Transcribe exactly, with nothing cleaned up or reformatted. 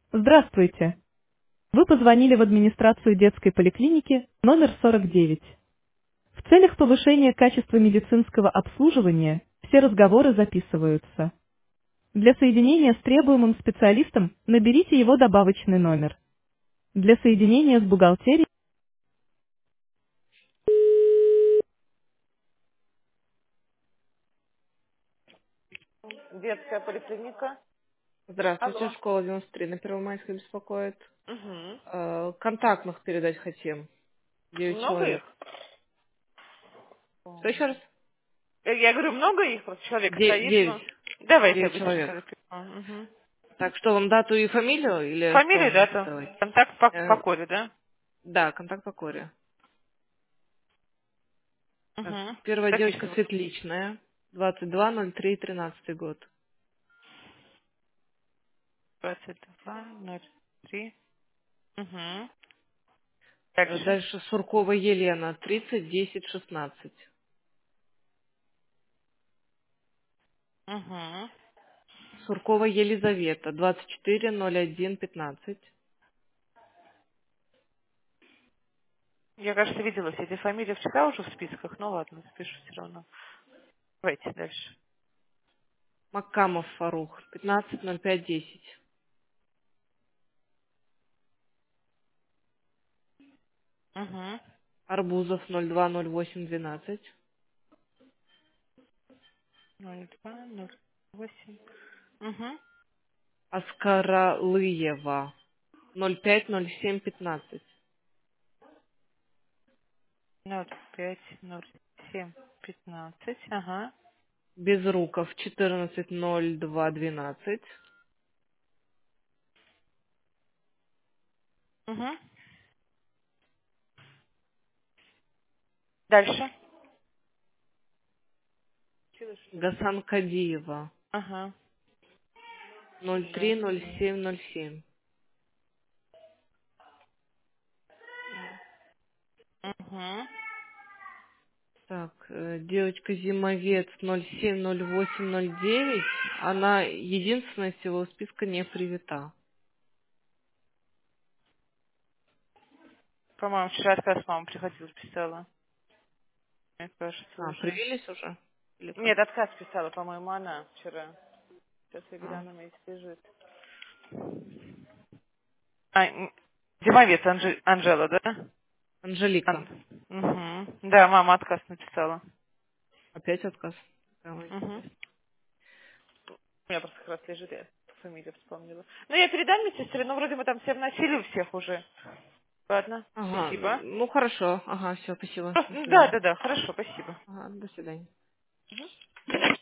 Здравствуйте. Вы позвонили в администрацию детской поликлиники номер сорок девять. В целях повышения качества медицинского обслуживания все разговоры записываются. Для соединения с требуемым специалистом наберите его добавочный номер. Для соединения с бухгалтерией. Детская поликлиника. Здравствуйте, Алло. школа девяносто три на Первомайской беспокоит. Угу. Э, Контактных передать хотим. Девять Много их? человек. Что еще раз? Э, Я говорю, много их, просто человек Де- стоит, Девять. ну. Давайте Девять обычно человек. человек. Угу. Так, что вам дату и фамилию или Фамилия, что? дата, Давайте. контакт по, по Э, коде, да? Да, контакт по коре. Так, Угу. первая девочка Записываю. Светличная. двадцать два ноль три тринадцатый год. двадцать два ноль три. Угу. Э, Дальше. Дальше Суркова Елена. тридцать десять шестнадцать. Угу. Суркова Елизавета. двадцать четыре ноль один пятнадцать. Я, кажется, видела все эти фамилии вчера уже в списках, ну ладно, запишу все равно. Давайте дальше. Маккамов Фарух. пятнадцать ноль пять десять. Угу. Арбузов ноль два ноль восемь двенадцать. ноль два ноль восемь. Угу. Аскаралыева ноль пять ноль семь пятнадцать. ноль пять ноль семь пятнадцать. Ага. Безруков четырнадцать ноль два двенадцать. Угу. Дальше. Гасан Кадиева Ага. ноль три ноль семь ноль семь. Угу. Так, э, девочка Зимовец ноль семь ноль восемь ноль девять. Она единственная из всего списка не привита. По-моему, вчера отказ мама приходила, писала. Мне кажется, А, уже. привились уже? Или как? Нет, отказ писала, по-моему, она вчера. Сейчас я А, гляну, у меня здесь лежит. А, м, Зимовец Анжи- Анжела, да? Анжелика. Ан- Мгм. Да, мама отказ написала. Опять отказ. Давай. Мгм. У меня просто как раз лежит, я фамилию вспомнила. Ну, я передам медсестре, но вроде мы там все вносили у всех уже. Ладно, Ага, спасибо. ну хорошо. Ага, все, спасибо. Просто- До ну, Да, свидания. да, да, хорошо, спасибо. Ага, до свидания.